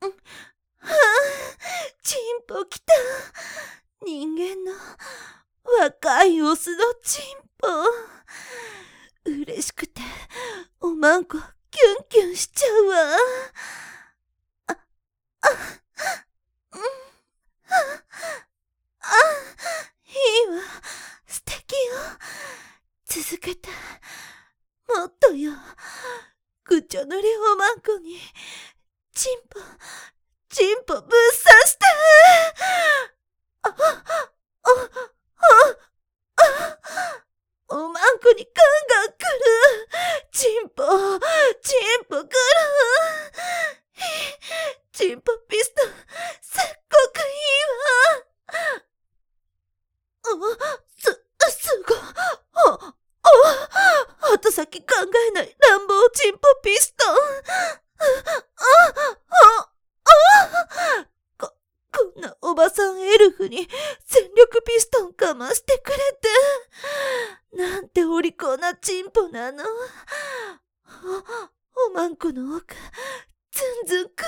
はあ、チンポ来た。人間の若いオスのチンポ。嬉しくておまんこキュンキュンしちゃうわ。あ、あ、うん、あ、いいわ。素敵よ。続けて。もっとよ。ぐちょぬりおまんこにチンポぶっ刺して。あ、あ、おまんこにガンガン来る。チンポ来る。チンポピストン、すっごくいいわ。すごい。後先考えない乱暴チンポピストン。こんなおばさんエルフに全力ピストンかましてくれて。なんてお利口なチンポなの。おまんこの奥、ずんずんくる。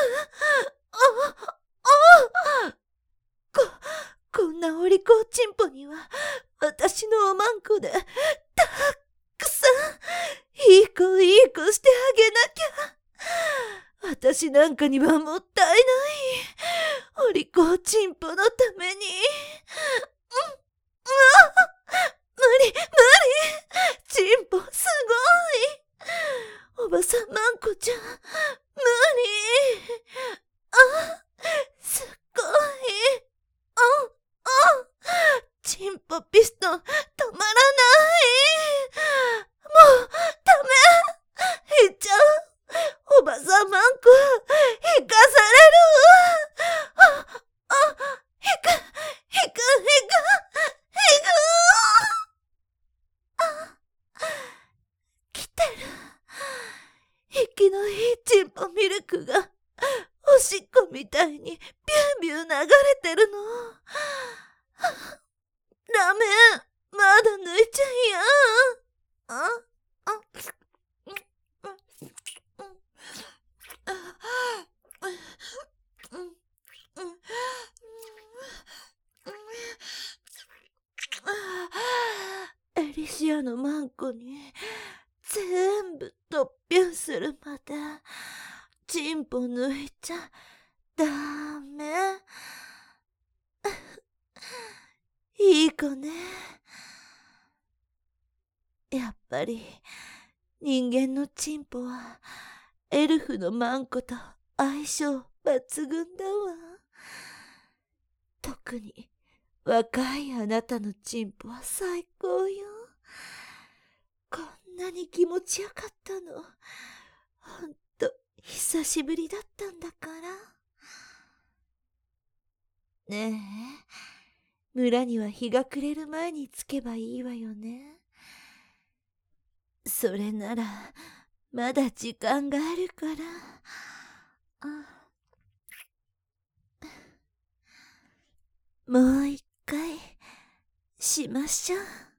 こんなお利口チンポには、私のおまんこで、たくさん、いい子してあげなきゃ。私なんかにはもったいない。お利口チンポのために。無理。チンポすごい。おばさんまんこちゃん、無理。すっごい。チンポピストン止まらない。もうダメ。行っちゃう。おばさんまんこ引かされる。引く。来てる。息のいいチンポミルクがおしっこみたいにビュンビュン流れてるの。ダメ。まだ抜いちゃいや。エリシアのマンコに全部突変するまでチンポ抜いちゃダメ。いい子ね。やっぱり人間のチンポはエルフのマンコと相性抜群だわ。特に若いあなたのチンポは最高よ。こんなに気持ちよかったの。ほんと久しぶりだったんだから。ねえ、村には日が暮れる前に着けばいいわよね。それならまだ時間があるから。もう一回しましょう。